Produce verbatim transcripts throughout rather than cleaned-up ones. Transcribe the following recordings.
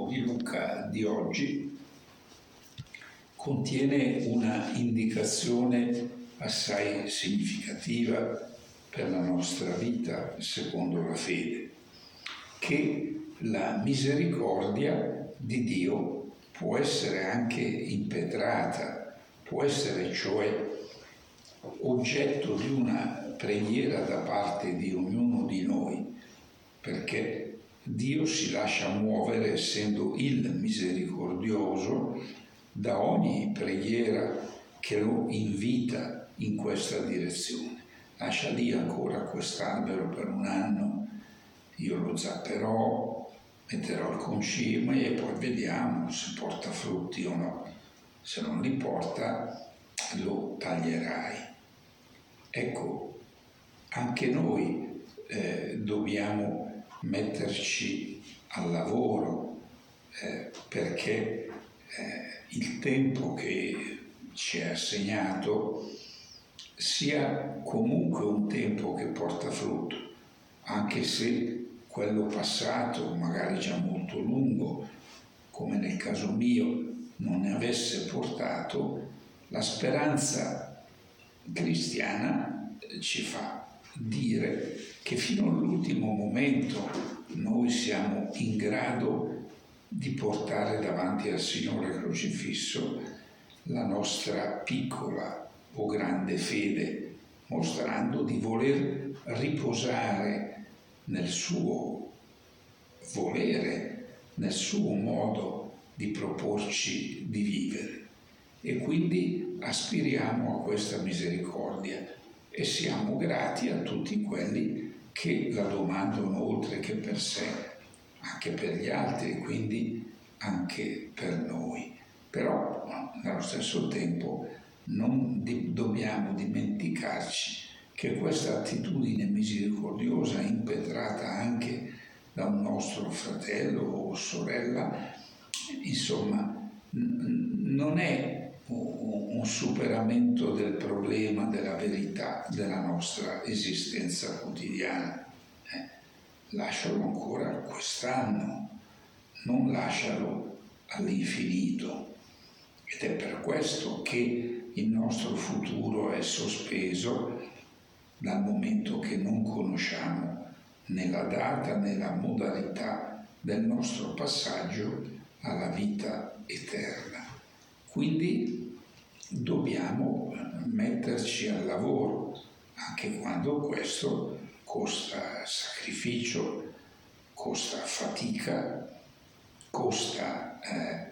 Vangelo di Luca di oggi contiene una indicazione assai significativa per la nostra vita secondo la fede, che la misericordia di Dio può essere anche impetrata, può essere cioè oggetto di una preghiera da parte di ognuno di noi, perché Dio si lascia muovere, essendo il misericordioso, da ogni preghiera che lo invita in questa direzione. Lascia lì ancora quest'albero per un anno, io lo zapperò, metterò il concime e poi vediamo se porta frutti o no. Se non li porta, lo taglierai. Ecco, anche noi eh, dobbiamo metterci al lavoro eh, perché eh, il tempo che ci è assegnato sia comunque un tempo che porta frutto, anche se quello passato, magari già molto lungo, come nel caso mio, non ne avesse portato. La speranza cristiana ci fa dire che fino all'ultimo momento noi siamo in grado di portare davanti al Signore crocifisso la nostra piccola o grande fede, mostrando di voler riposare nel suo volere, nel suo modo di proporci di vivere. E quindi aspiriamo a questa misericordia e siamo grati a tutti quelli che la domandano oltre che per sé, anche per gli altri e quindi anche per noi. Però nello stesso tempo non di- dobbiamo dimenticarci che questa attitudine misericordiosa, impetrata anche da un nostro fratello o sorella, insomma, n- non è un superamento del problema della verità della nostra esistenza quotidiana. Eh, lascialo ancora quest'anno, non lascialo all'infinito. Ed è per questo che il nostro futuro è sospeso dal momento che non conosciamo né la data né la modalità del nostro passaggio alla vita eterna. Quindi dobbiamo metterci al lavoro, anche quando questo costa sacrificio, costa fatica, costa eh,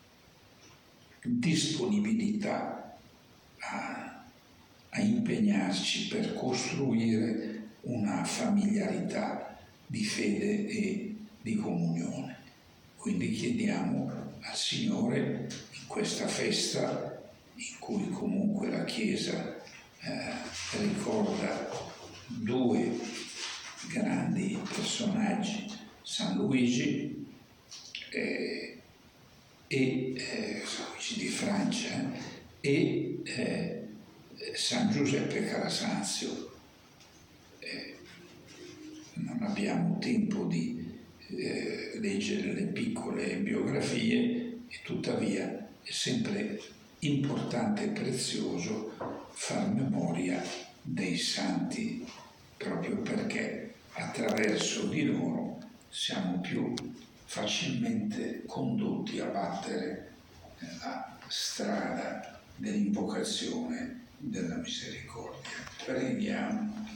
disponibilità a, a impegnarci per costruire una familiarità di fede e di comunione. Quindi chiediamo al Signore in questa festa in cui comunque la Chiesa eh, ricorda due grandi personaggi, San Luigi eh, e eh, San Luigi di Francia e eh, San Giuseppe Calasanzio. Eh, non abbiamo tempo di Eh, leggere le piccole biografie e tuttavia è sempre importante e prezioso far memoria dei santi, proprio perché attraverso di loro siamo più facilmente condotti a battere la strada dell'invocazione della misericordia. Preghiamo.